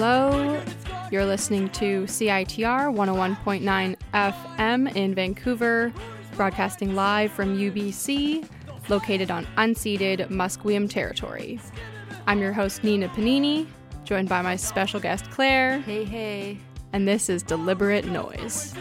Hello. You're listening to CITR 101.9 FM in Vancouver, broadcasting live from UBC, located on unceded Musqueam territory. I'm your host, Nina Panini, joined by my special guest, Claire. Hey, hey. And this is Deliberate Noise.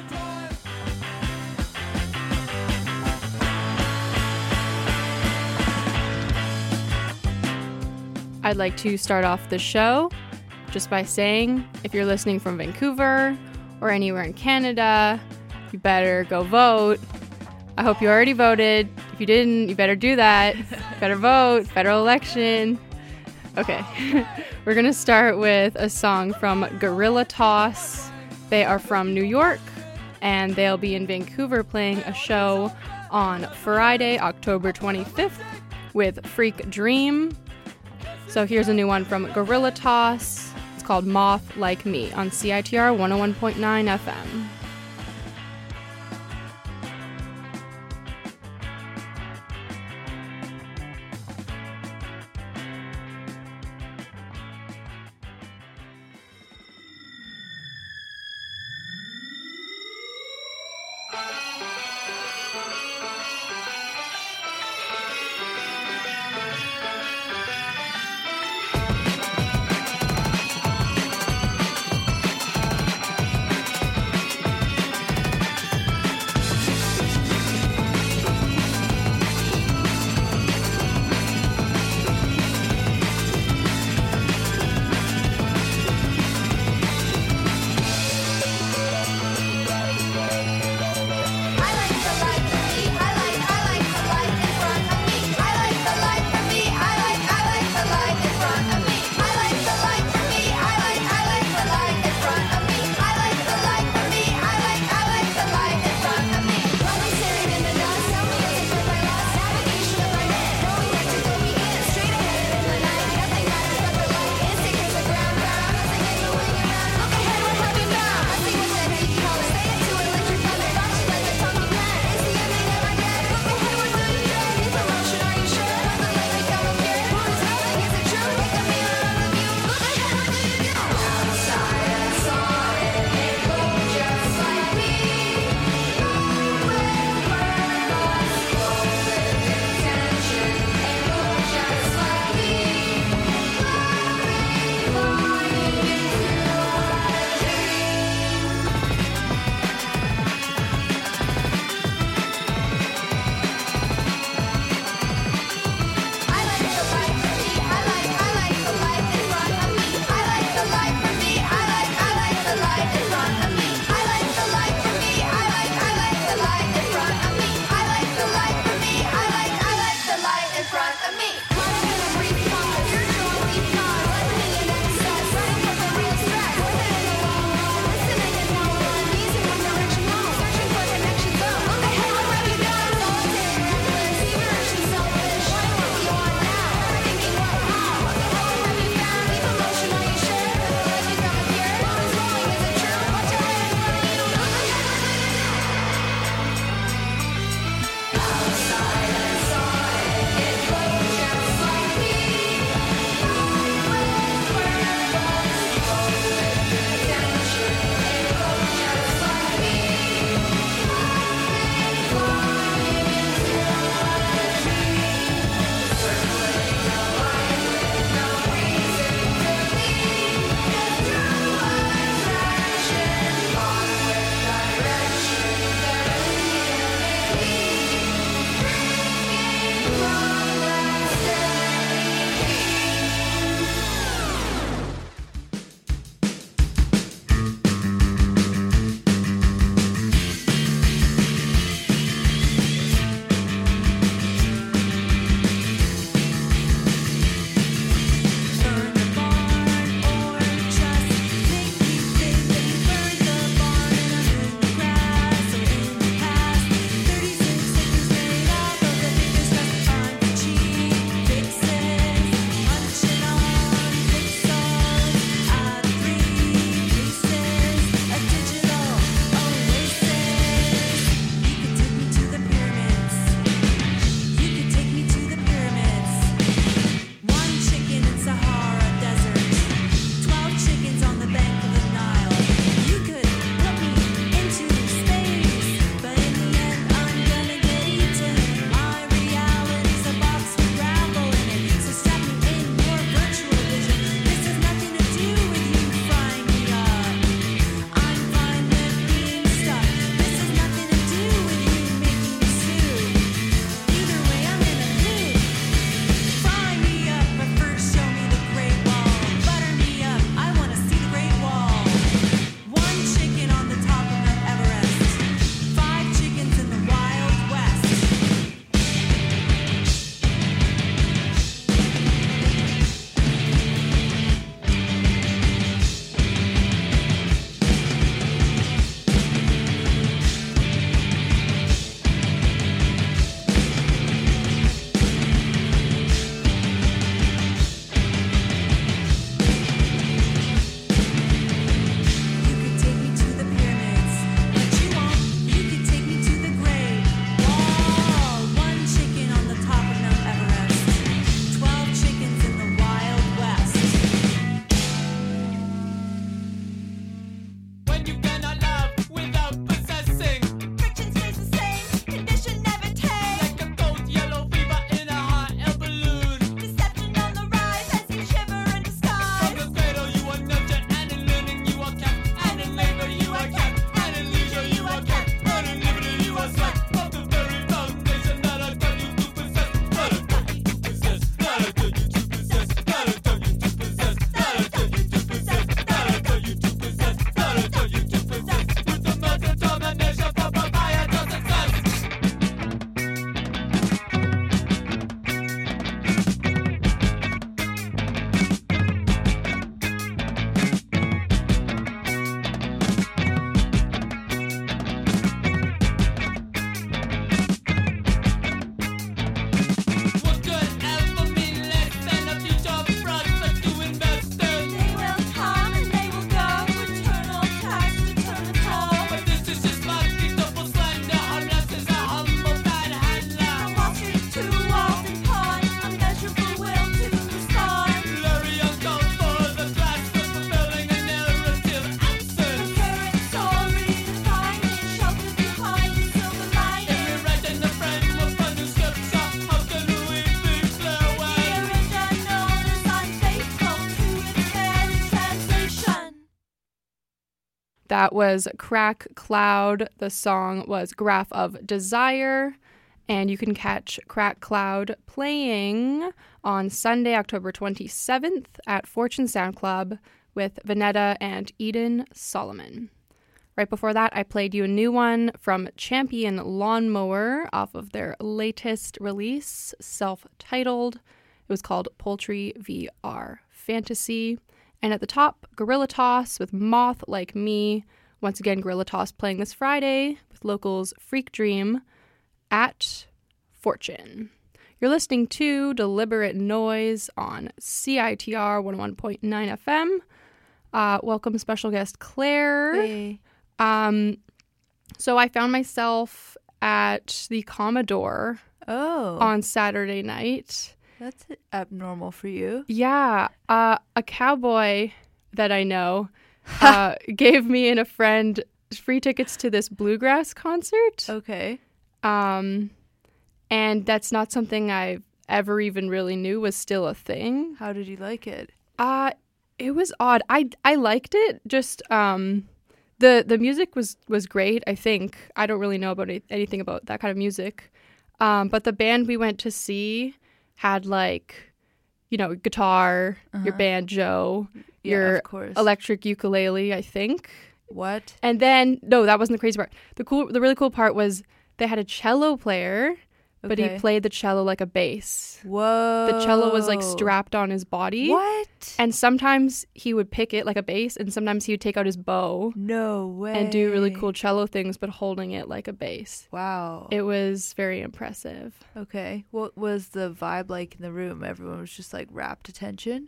I'd like to start off the show just by saying, if you're listening from Vancouver or anywhere in Canada, you better go vote. I hope you already voted. If you didn't, you better do that. Better vote. Federal election. Okay. We're going to start with a song from Gorilla Toss. They are from New York, and they'll be in Vancouver playing a show on Friday, October 25th with Freak Dream. So here's a new one from Gorilla Toss. It's called Moth Like Me on CITR 101.9 FM. when you cannot love without possessing. Friction stays the same, condition never takes. Like a cold yellow fever in a hot air balloon. Deception on the rise as you shiver in the From skies. the cradle you are nurtured, and in learning you are kept, and in labor you are kept, and in leisure you are kept, and in liberty you are swept. From the very foundation that I tell you to possess, that I tell you to possess, that I tell you to possess, that I tell you to possess, that I tell you to possess, that I tell you to possess, that I tell you to possess. With the murder domination for papaya to success. What could ever mean less than a future for us but to investors? They will come and they will go. Eternal tax, eternal toll. But this is just my double slander. Harmless is a humble bad From handler. Wall Street to Walden Pond, unmeasurable will to respond. Blurry uncalled for the class for fulfilling a narrative absence. Current soul redefining, sheltered behind the silver lining. If we write in the framework of the scripture, how can we be clear The when original is unfaithful to its very translation. That was Crack Cloud. The song was Graph of Desire. And you can catch Crack Cloud playing on Sunday, October 27th at Fortune Sound Club with Vanetta and Eden Solomon. Right before that, I played you a new one from Champion Lawnmower off of their latest release, self-titled. It was called Poultry VR Fantasy. And at the top, Gorilla Toss with Moth Like Me. Once again, Gorilla Toss playing this Friday with locals Freak Dream at Fortune. You're listening to Deliberate Noise on CITR 101.9 FM. Welcome special guest Claire. Hey. So I found myself at the Commodore Oh, on Saturday night. that's abnormal for you. Yeah, a cowboy that I know gave me and a friend free tickets to this bluegrass concert. Okay. And that's not something I ever even really knew was still a thing. How did you like it? It was odd. I liked it. Just the music was great, I think. I don't really know about anything about that kind of music. But the band we went to see had guitar, your banjo, Yeah, your of course. electric ukulele, I think. What? And then no, that wasn't the crazy part. The really cool part was they had a cello player, but he Okay. played the cello like a bass. Whoa. The cello was like strapped on his body. What? And sometimes he would pick it like a bass, and sometimes he would take out his bow No way. and do really cool cello things, but holding it like a bass. Wow. It was very impressive. Okay. What was the vibe like in the room? Everyone was just like rapt attention?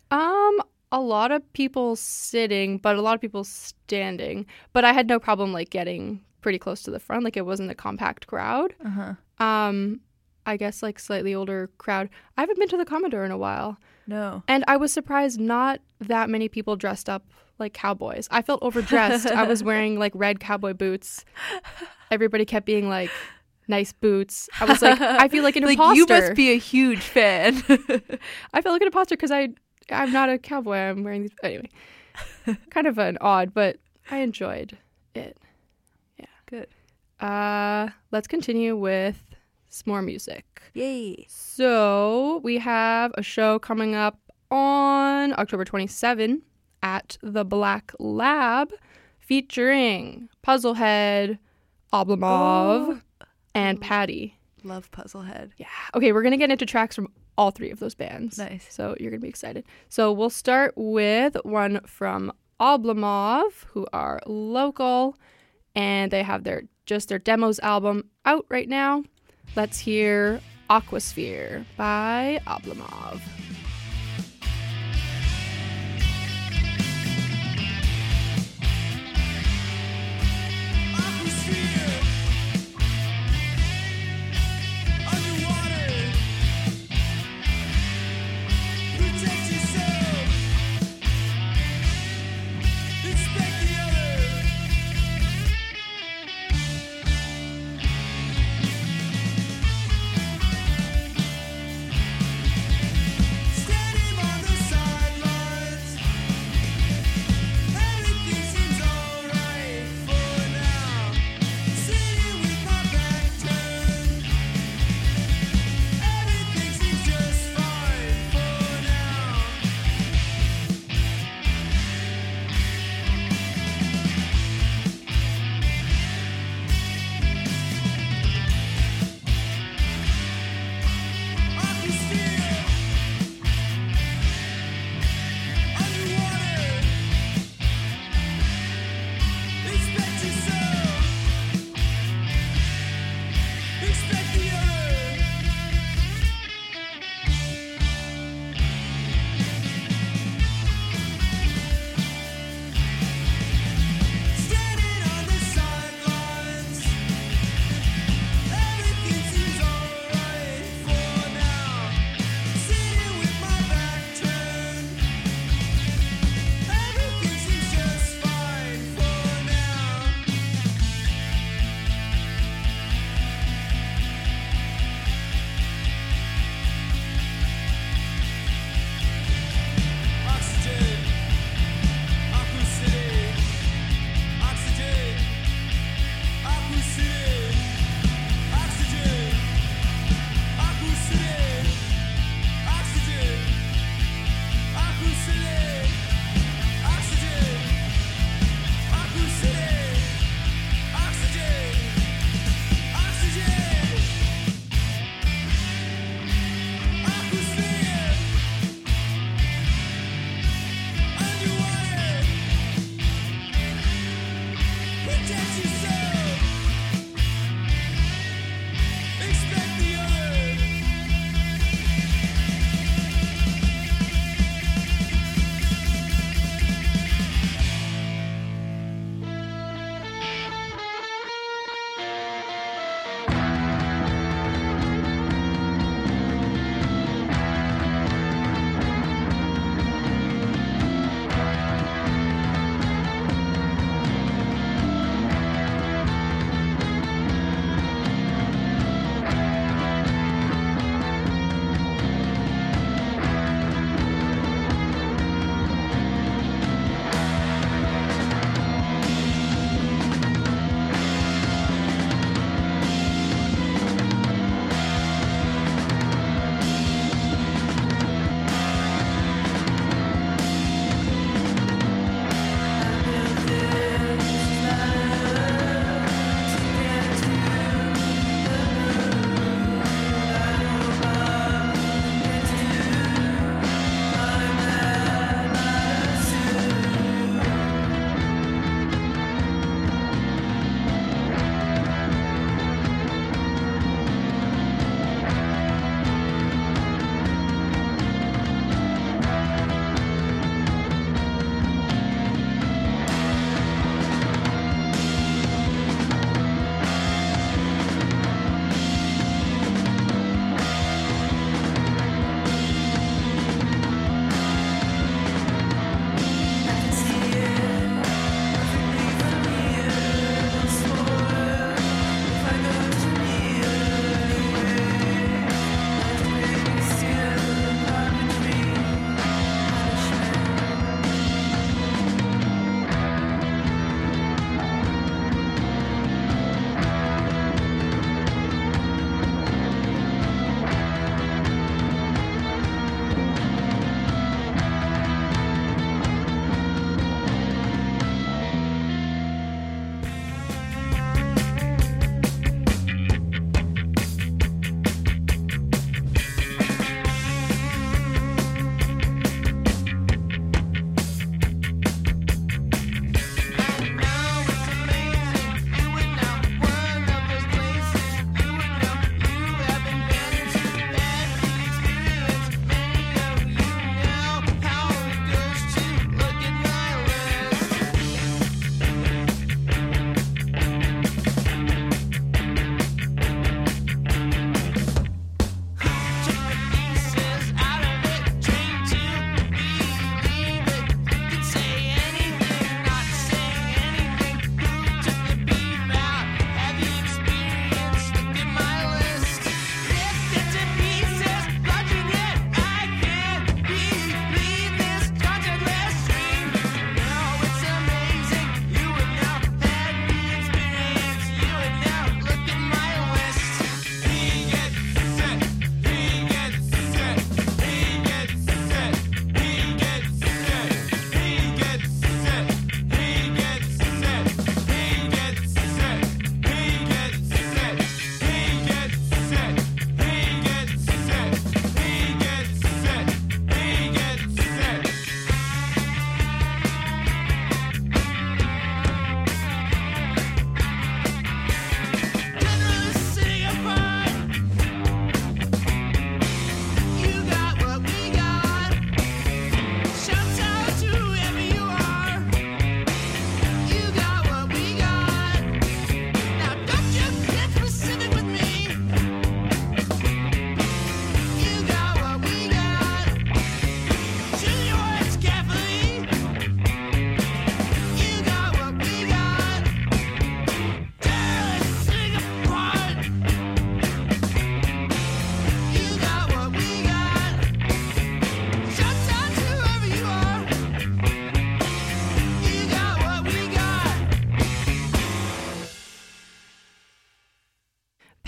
A lot of people sitting, but a lot of people standing. But I had no problem like getting pretty close to the front. Like it wasn't a compact crowd. Uh-huh. I guess like slightly older crowd. I haven't been to the Commodore in a while. No. And I was surprised not that many people dressed up like cowboys. I felt overdressed. I was wearing like red cowboy boots. Everybody kept being like, nice boots. I was like, I feel like an Like, imposter. you must be a huge fan. I felt like an imposter because I'm not a cowboy. I'm wearing these. Anyway, kind of an odd, but I enjoyed it. Yeah. Good. Let's continue with some more music. Yay. So we have a show coming up on October 27 at the Black Lab featuring Puzzlehead, Oblomov, and Patty. Love Puzzlehead. Yeah. Okay, we're going to get into tracks from all three of those bands. Nice. So you're going to be excited. So we'll start with one from Oblomov, who are local, and they have their demos album out right now. Let's hear Aquasphere by Oblomov. Expect the other.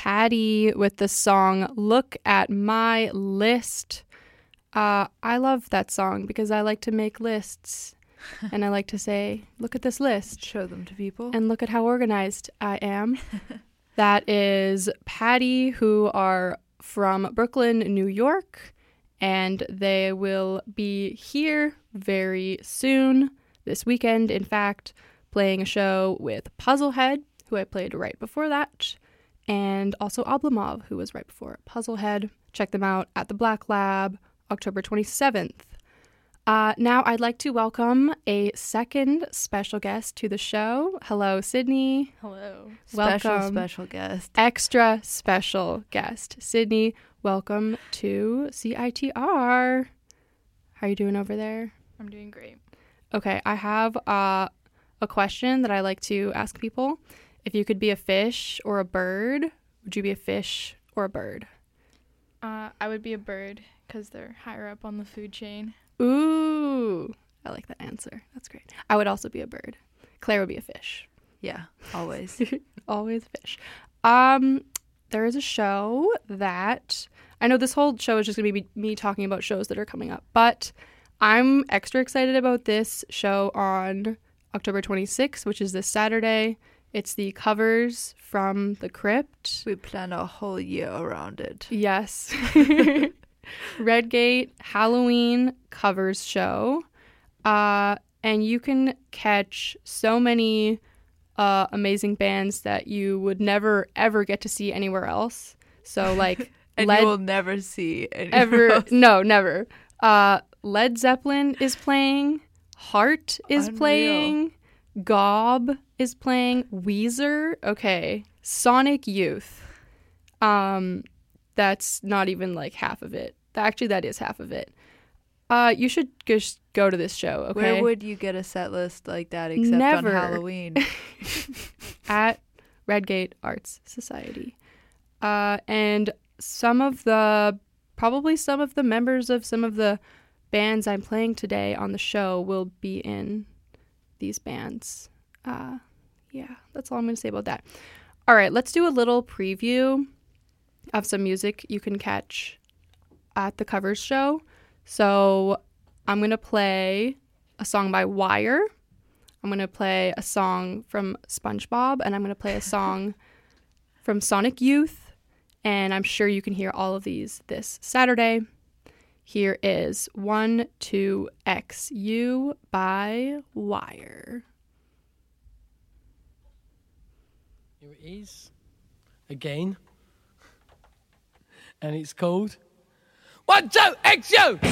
Patty with the song Look at My List. I love that song because I like to make lists. And I like to say, look at this list. Show them to people. And look at how organized I am. That is Patty, who are from Brooklyn, New York. And they will be here very soon, this weekend, in fact, playing a show with Puzzlehead, who I played right before that, and also Oblomov, who was right before Puzzlehead. Check them out at the Black Lab, October 27th. Now I'd like to welcome a second special guest to the show. Hello, Sydney. Hello. Welcome. Special guest. Extra special guest. Sydney, welcome to CITR. How are you doing over there? I'm doing great. Okay, I have a question that I like to ask people. If you could be a fish or a bird, would you be a fish or a bird? I would be a bird because they're higher up on the food chain. Ooh, I like that answer. That's great. I would also be a bird. Claire would be a fish. Yeah, always. Always a fish. There is a show that I know this whole show is just going to be me talking about shows that are coming up, but I'm extra excited about this show on October 26th, which is this Saturday. It's the Covers from the Crypt. We plan a whole year around it. Yes. Redgate Halloween covers show. And you can catch so many amazing bands that you would never, ever get to see anywhere else. So, like, And you will never see ever. else. No, never. Led Zeppelin is playing. Heart is Unreal. playing. Gob is playing. Weezer. Okay. Sonic Youth. That's not even like half of it. Actually, that is half of it. You should just go to this show, okay? Where would you get a set list like that except Never. on Halloween? At Redgate Arts Society. And probably some of the members of some of the bands I'm playing today on the show will be in these bands. Yeah, that's all I'm going to say about that. All right, let's do a little preview of some music you can catch at the Covers show. So I'm going to play a song by Wire. I'm going to play a song from SpongeBob, and I'm going to play a song from Sonic Youth. And I'm sure you can hear all of these this Saturday. Here is 12XU by Wire. Here it is, again, and it's called 12XU!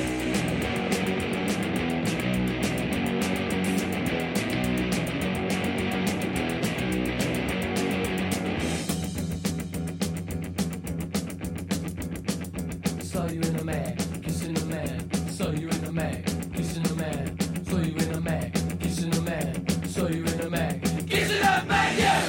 Saw you in a mag, kissing a man. Saw you in a mag, kissing a man. Saw you in a mag, kissing a man. Saw you in a mag, kissing a man, yeah!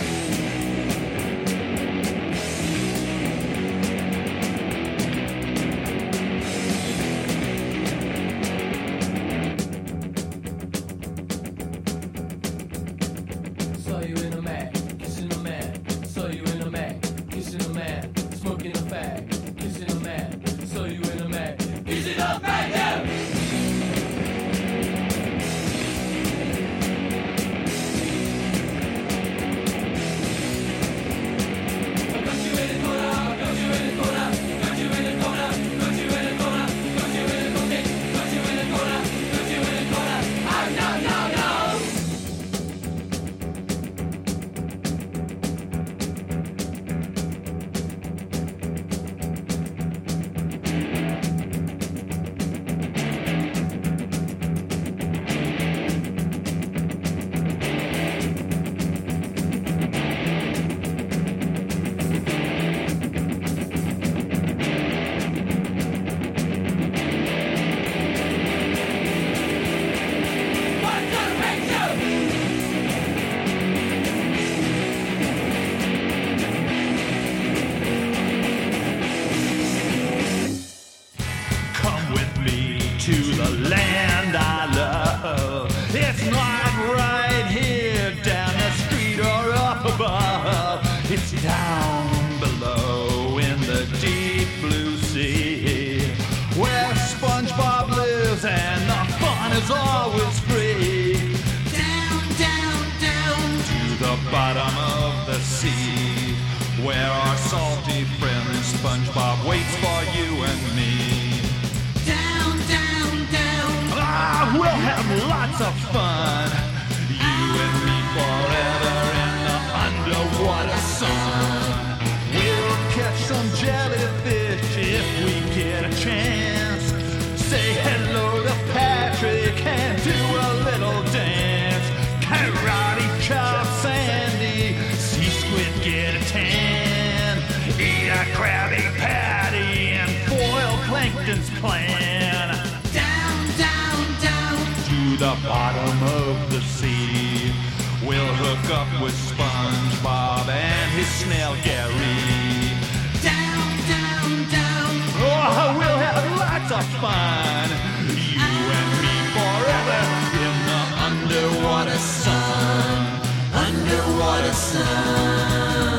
of fun. You and me forever in the underwater sun. We'll catch some jellyfish if we get a chance. Say hello to Patrick and do a little dance. Karate chop Sandy, see squid get a tan. Eat a Krabby Patty and foil Plankton's plan. Down, down, down to the bottom of the sea. We'll hook up with SpongeBob and his snail Gary. Down, down, down. Oh, we'll have lots of fun. You and me forever in the underwater sun. Underwater sun.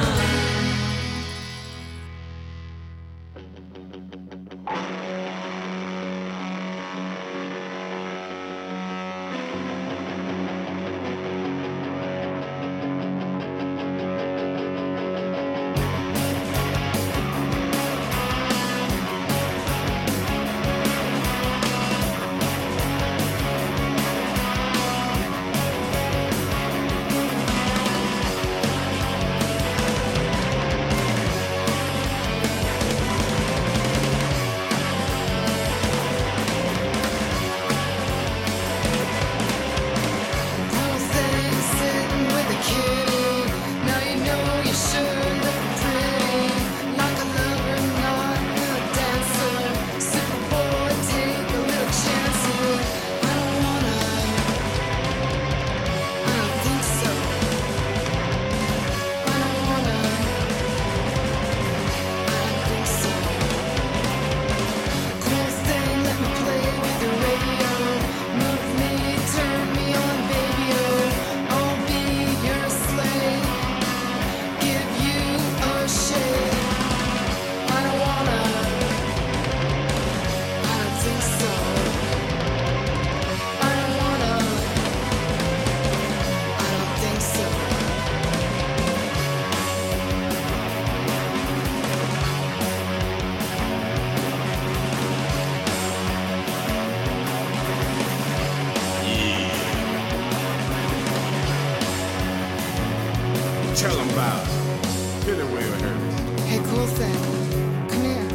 Tell them about it. Hit it where it hurts. Hey, cool thing. Come here.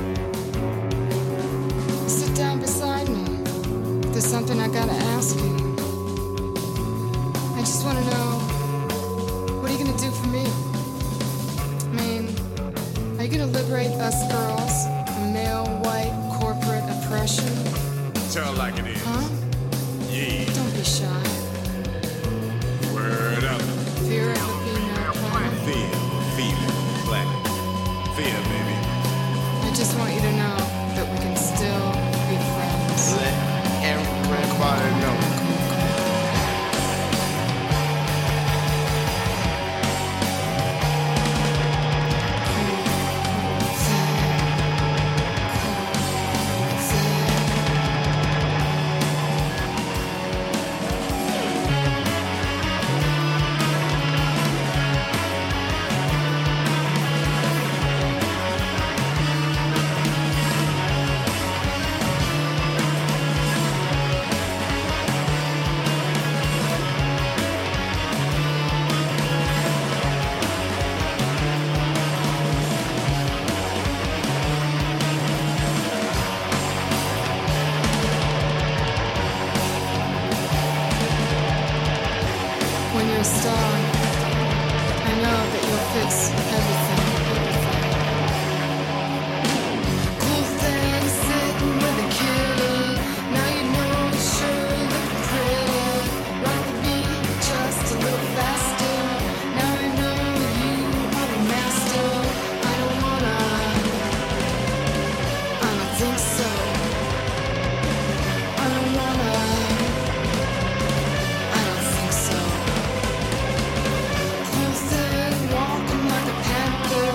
Sit down beside me. There's something I gotta ask you. I just wanna know, what are you gonna do for me? I mean, are you gonna liberate us girls from male, white, corporate oppression? Tell it like it is. Huh? Yeah. Don't be shy. Word up. Fear of the female planet. Fear. Female. Planet. Fear, baby. I just want you to know that we can still be friends. Let everybody know. When you're a star, I know that you'll fix everything. Cool thing sitting with a kitty. Now you know you sure look pretty. Rock the beat just a little faster. Now I know you are the master. I don't think so. I don't think so. Cool thing, walking like a panther.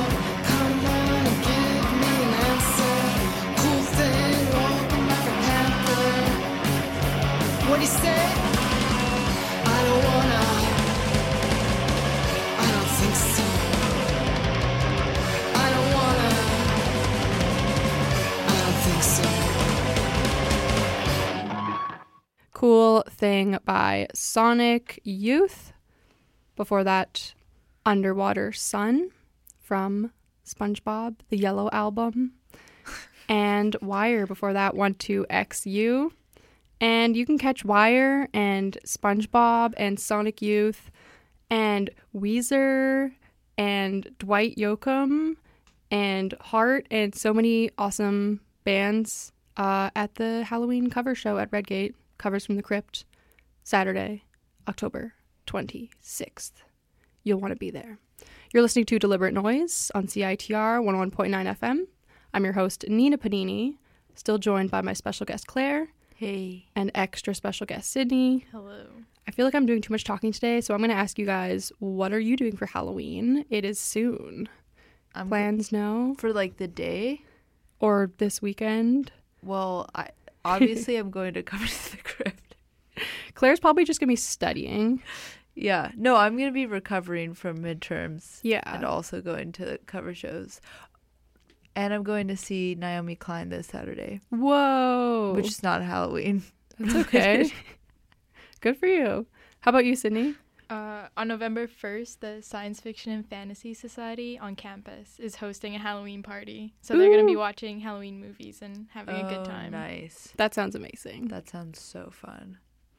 Thing by Sonic Youth. Before that, Underwater Sun from SpongeBob, the Yellow Album. And Wire before that, 12XU. And you can catch Wire and SpongeBob and Sonic Youth and Weezer and Dwight Yoakam and Heart and so many awesome bands at the Halloween cover show at Redgate, Covers from the Crypt, Saturday, October 26th. You'll want to be there. You're listening to Deliberate Noise on CITR 101.9 FM. I'm your host, Nina Panini, still joined by my special guest, Claire. Hey. And extra special guest, Sydney. Hello. I feel like I'm doing too much talking today, so I'm going to ask you guys, what are you doing for Halloween? It is soon. Plans now? For like the day? Or this weekend? Well, obviously I'm going to Covers to the Crypt. Claire's probably just going to be studying. Yeah. No, I'm going to be recovering from midterms. Yeah. And also going to cover shows. And I'm going to see Naomi Klein this Saturday. Whoa. Which is not Halloween. That's okay. Good for you. How about you, Sydney? On November 1st, the Science Fiction and Fantasy Society on campus is hosting a Halloween party. So they're going to be watching Halloween movies and having a good time. Nice. That sounds amazing. That sounds so fun.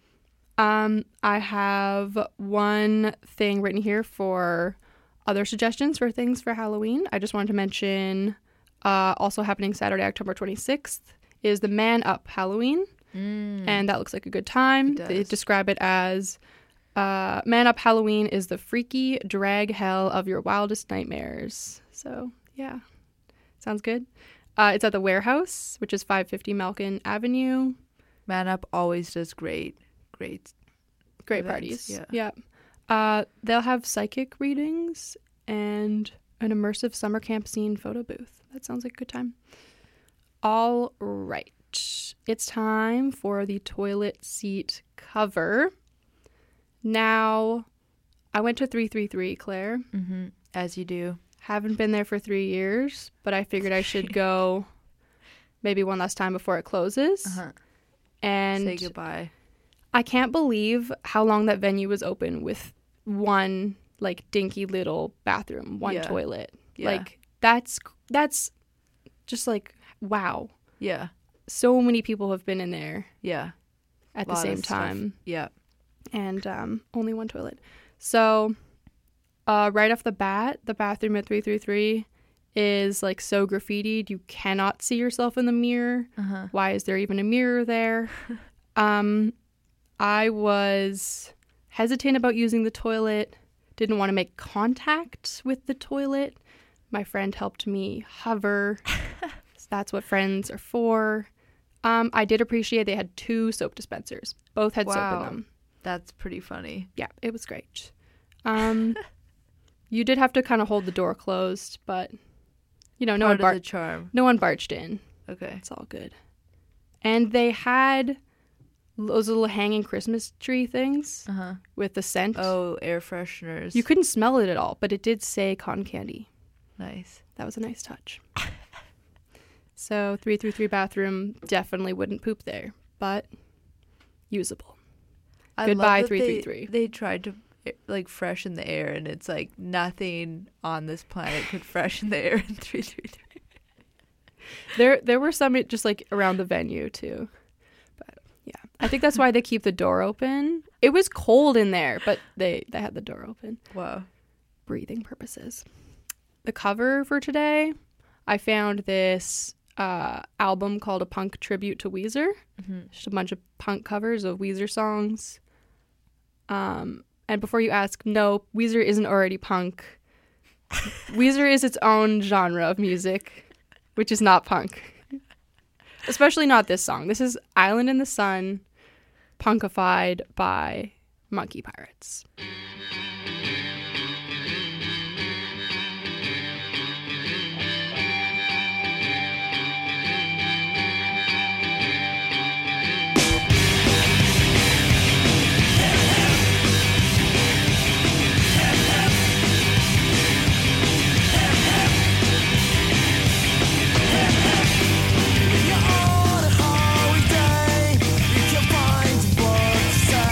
I have one thing written here for other suggestions for things for Halloween. I just wanted to mention also happening Saturday, October 26th is the Man Up Halloween. And that looks like a good time. They describe it as Man Up Halloween is the freaky drag hell of your wildest nightmares. So, yeah. Sounds good. It's at the Warehouse, which is 550 Malkin Avenue. Man Up always does great events. Parties. Yeah. They'll have psychic readings and an immersive summer camp scene photo booth. That sounds like a good time. All right. It's time for the toilet seat cover. Now, I went to 333, Claire. Mm-hmm. As you do. Haven't been there for 3 years, but I figured I should go maybe one last time before it closes. And say goodbye. I can't believe how long that venue was open with one, like, dinky little bathroom, one toilet. Yeah. Like, that's just, like, wow. Yeah. So many people have been in there. Yeah. At the same time. Yeah. And only one toilet. So, right off the bat, the bathroom at 333 is, like, so graffitied. You cannot see yourself in the mirror. Why is there even a mirror there? I was hesitant about using the toilet. Didn't want to make contact with the toilet. My friend helped me hover. So that's what friends are for. I did appreciate they had 2 soap dispensers. Both had soap in them. That's pretty funny. Yeah, it was great. You did have to kind of hold the door closed, but you know, no one barged in. Okay. It's all good. And they had those little hanging Christmas tree things with the scent. Oh, air fresheners. You couldn't smell it at all, but it did say cotton candy. Nice. That was a nice touch. So 333 bathroom, definitely wouldn't poop there, but usable. Goodbye, 333. They tried to like freshen the air, and it's like nothing on this planet could freshen the air in 333. There were some just like around the venue too. But yeah, I think that's why they keep the door open. It was cold in there, but they had the door open. Wow. Breathing purposes. The cover for today, I found this album called A Punk Tribute to Weezer. Just a bunch of punk covers of Weezer songs. And before you ask, no, Weezer isn't already punk. Weezer is its own genre of music, which is not punk. Especially not this song. This is Island in the Sun, punkified by Monkey Pirates. You're on a holiday. You can find what to say.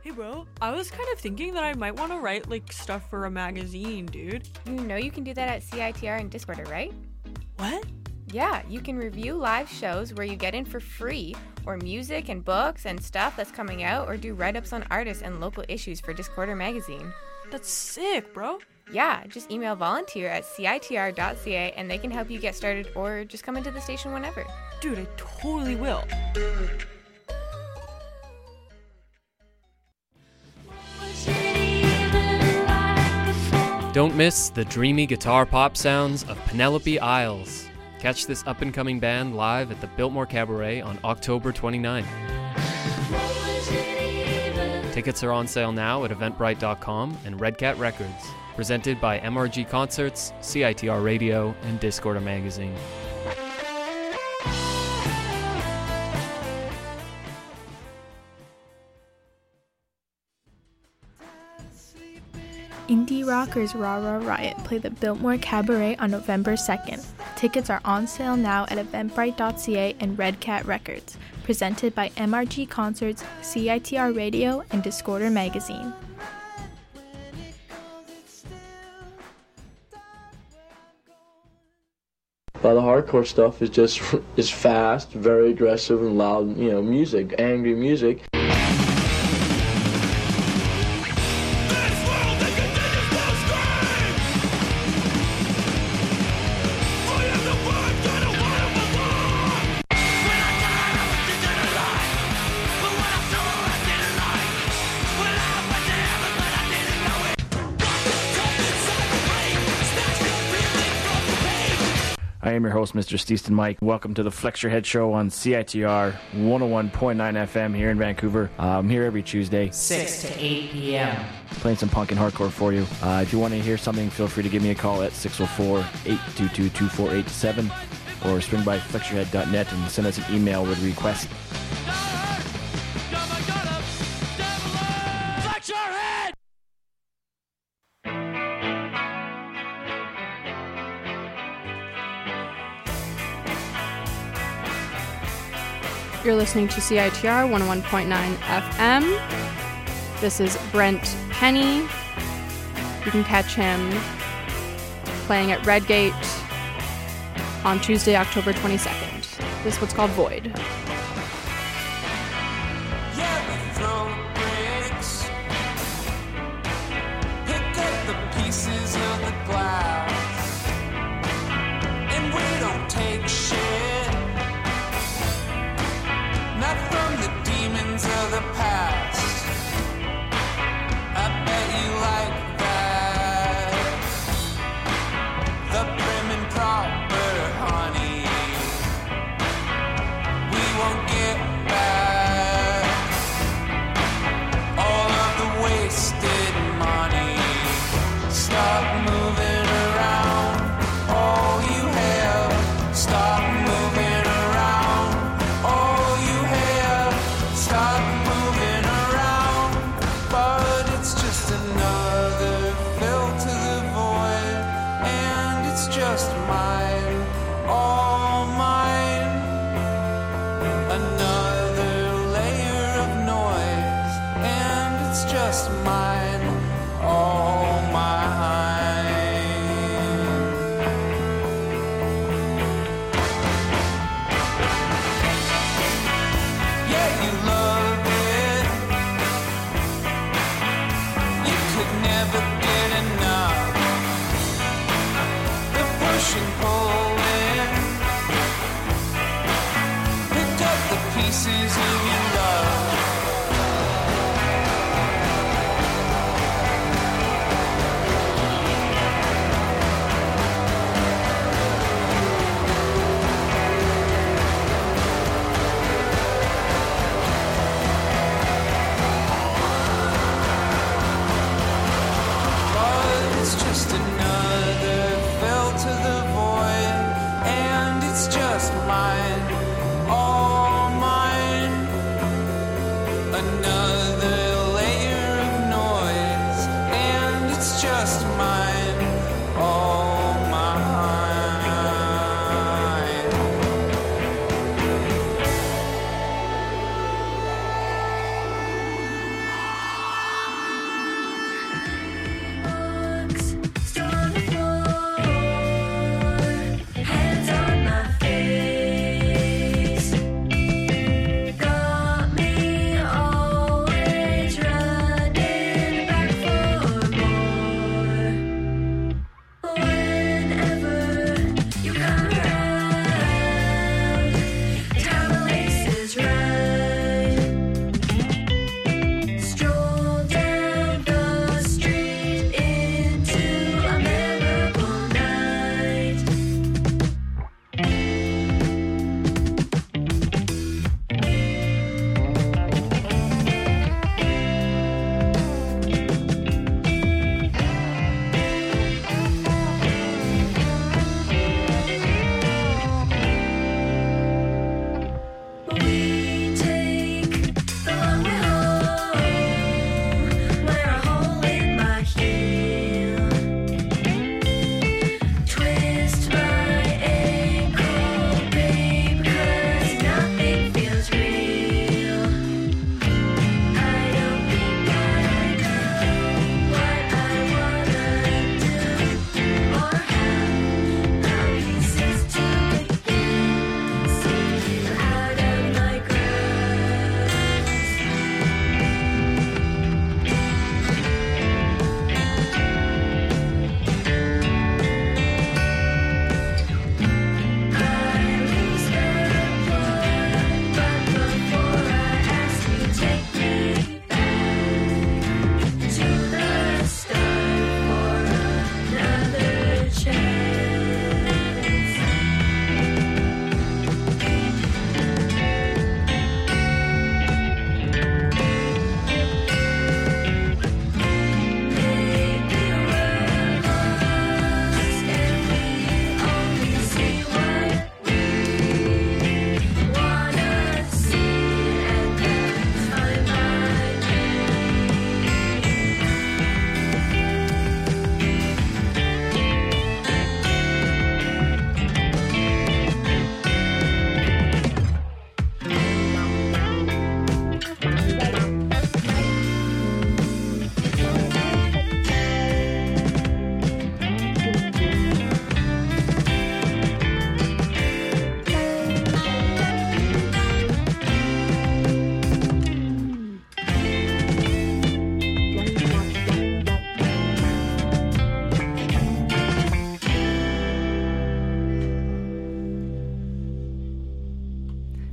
Hey bro, I was kind of thinking that I might want to write like stuff for a magazine, dude. You know you can do that at CITR and Discorder, right? What? Yeah, you can review live shows where you get in for free, or music and books and stuff that's coming out, or do write-ups on artists and local issues for Discorder magazine. That's sick, bro. Yeah, just email volunteer at citr.ca and they can help you get started, or just come into the station whenever. Dude, I totally will. Don't miss the dreamy guitar pop sounds of Penelope Isles. Catch this up-and-coming band live at the Biltmore Cabaret on October 29th. Tickets are on sale now at eventbrite.com and Red Cat Records. Presented by MRG Concerts, CITR Radio, and Discorder Magazine. Indie rockers Rah Rah Riot play the Biltmore Cabaret on November 2nd. Tickets are on sale now at eventbrite.ca and Red Cat Records. Presented by MRG Concerts, CITR Radio, and Discorder Magazine. The hardcore stuff is fast, very aggressive and loud, music, angry music. I am your host, Mr. Steeston Mike. Welcome to the Flex Your Head Show on CITR 101.9 FM here in Vancouver. I'm here every Tuesday, 6 to 8 p.m. playing some punk and hardcore for you. If you want to hear something, feel free to give me a call at 604-822-2487 or swing by flexyourhead.net and send us an email with a request. Flex your head! You're listening to CITR 101.9 FM. This is Brent Penny. You can catch him playing at Redgate on Tuesday, October 22nd. This is what's called Void. Yeah, we throw bricks, pick up the pieces of the glass, and we don't take shit. Not from the demons of the past. I bet you like that. The prim and proper honey. We won't get back all of the wasted money. Stop moving around all you have. Stop moving around all you have. Stop moving around, but it's just another fill to the void, and it's just mine, all mine. Another layer of noise, and it's just mine, all mine. Yeah, you love it. You could never get enough. The push and pulling. Pick up the pieces of your love. But it's just another fell to the void, and it's just mine, all mine.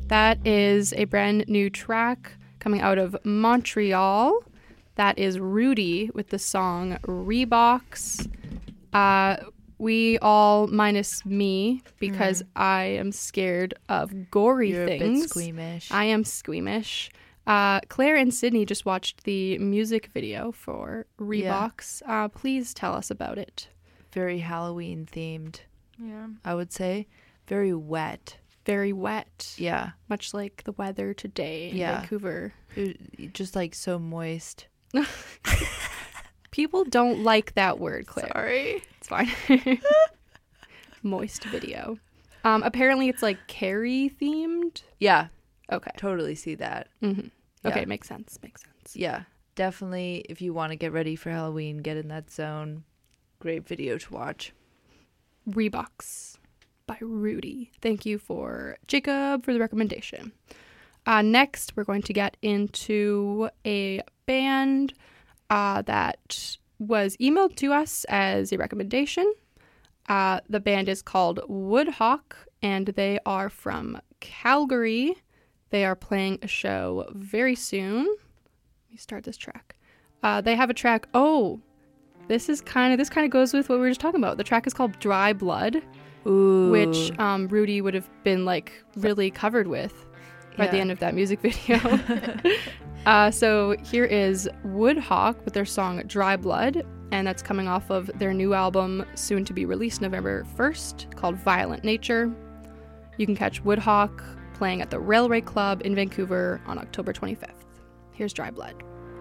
That is a brand new track coming out of Montreal. That is Rudy with the song Reeboks. We all, minus me, because I am scared of gory You're things. a bit squeamish. I am squeamish. Claire and Sydney just watched the music video for Reeboks. Please tell us about it. Very Halloween themed. Yeah. I would say. Very wet. Very wet. Yeah. Much like the weather today in Vancouver. Just like so moist. People don't like that word, Claire. Sorry. It's fine. Moist video. Apparently it's like Carrie themed. Yeah. Okay. Totally see that. Mm-hmm. Yeah. Okay, makes sense. Yeah. Definitely, if you want to get ready for Halloween, get in that zone. Great video to watch. Reeboks by Rudy. Thank you for Jacob for the recommendation. Next, we're going to get into a band that was emailed to us as a recommendation. The band is called Woodhawk, and they are from Calgary. They are playing a show very soon. Let me start this track. They have a track. Oh, this kind of goes with what we were just talking about. The track is called Dry Blood, which Rudy would have been like really covered with by the end of that music video. So here is Woodhawk with their song Dry Blood, and that's coming off of their new album, soon to be released November 1st, called Violent Nature. You can catch Woodhawk playing at the Railway Club in Vancouver on October 25th. Here's Dry Blood.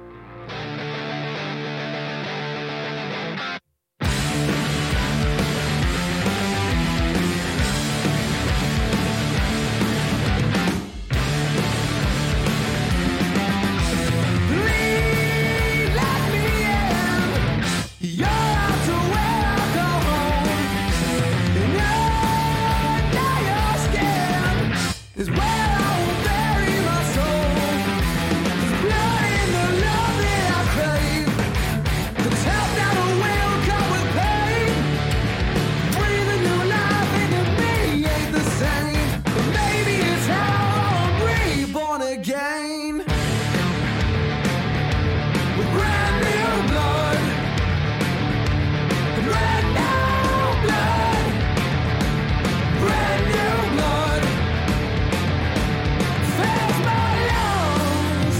Is where I will bury my soul. There's blood in the love that I crave. The help never will come with pain. Breathing new life into me ain't the same. But maybe it's how I'm reborn again. With brand new blood. Brand new blood. Brand new blood. Fills my lungs.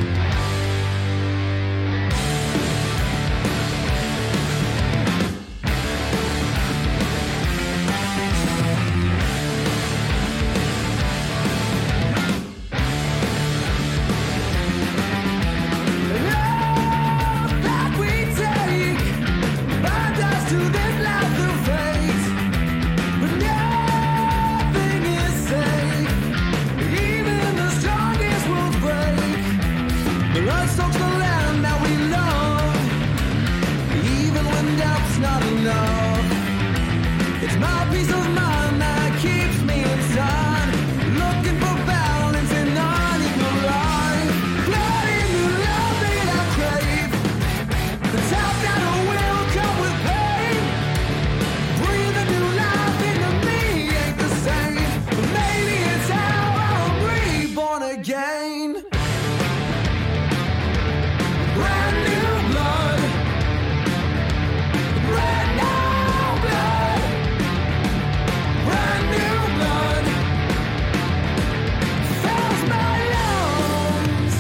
Love that we take binds us to this life through fate, but nothing is safe. Even the strongest will break. The blood soaks the land that we love, even when doubt's not enough. It's my peace of mind that keeps me inside, looking for balance in unequal life. Blood in the love that I crave. The top that will come with pain. Breathe a new life into me ain't the same. But maybe it's how I'm reborn again. Brand new blood. Brand new blood. Brand new blood. Fills my lungs.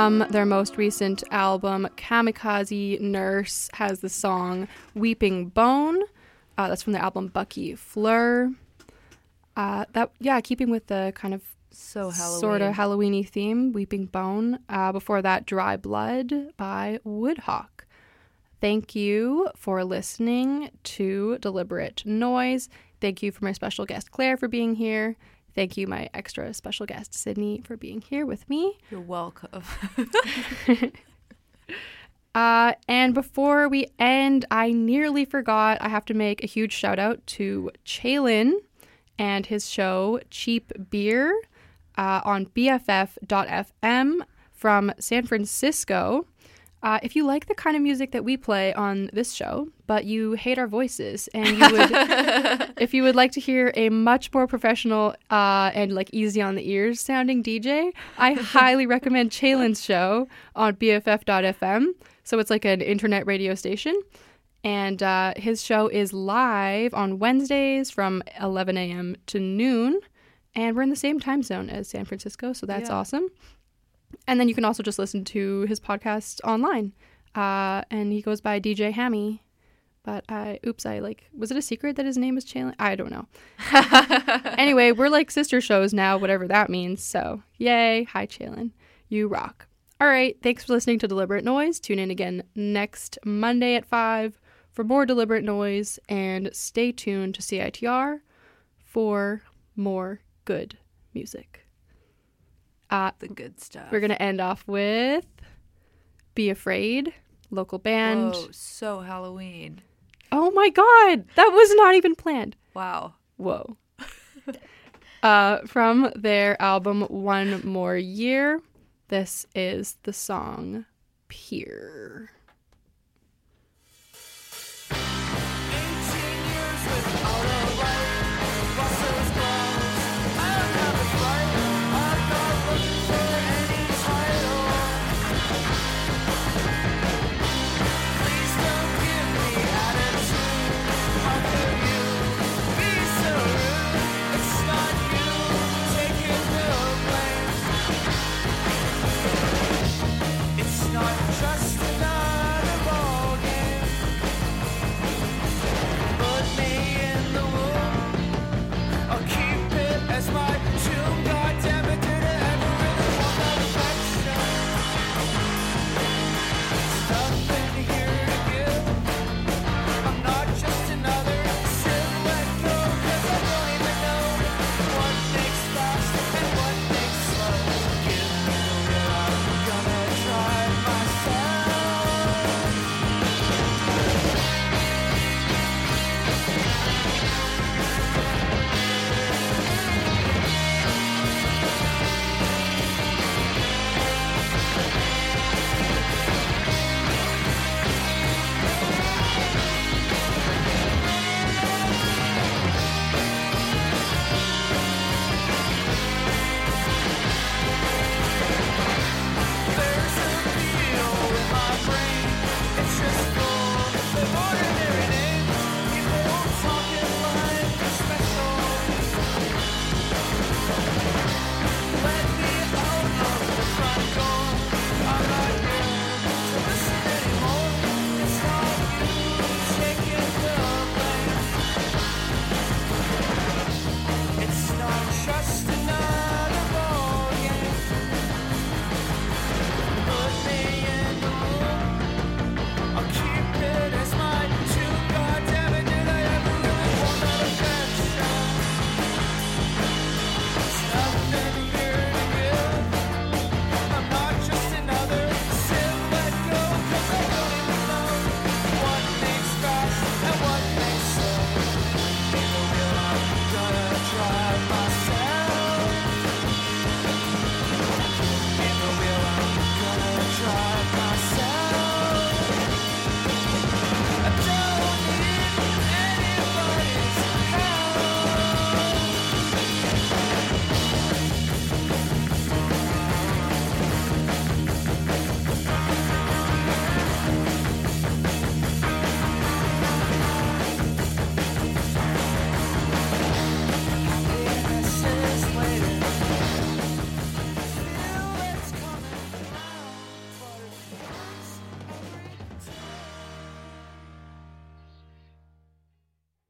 From their most recent album, Kamikaze Nurse has the song Weeping Bone. That's from the album Bucky Fleur. Keeping with the kind of sort of Halloween-y theme, Weeping Bone. Before that, Dry Blood by Woodhawk. Thank you for listening to Deliberate Noise. Thank you for my special guest, Claire, for being here. Thank you, my extra special guest, Sydney, for being here with me. You're welcome. And before we end, I nearly forgot. I have to make a huge shout out to Chalin and his show Cheap Beer on BFF.FM from San Francisco. If you like the kind of music that we play on this show, but you hate our voices, and you would, if you would like to hear a much more professional and like easy on the ears sounding DJ, I highly recommend Chalin's show on BFF.FM. So it's like an internet radio station, and his show is live on Wednesdays from 11 a.m. to noon, and we're in the same time zone as San Francisco, so that's awesome. And then you can also just listen to his podcast online. And he goes by DJ Hammy. But was it a secret that his name is Chalin? I don't know. Anyway, we're like sister shows now, whatever that means. So, yay. Hi, Chalin. You rock. All right. Thanks for listening to Deliberate Noise. Tune in again next Monday at 5 for more Deliberate Noise. And stay tuned to CITR for more good music. The good stuff. We're going to end off with Be Afraid, local band. Whoa, so Halloween. Oh my God, that was not even planned. Wow. Whoa. From their album One More Year, this is the song Pier.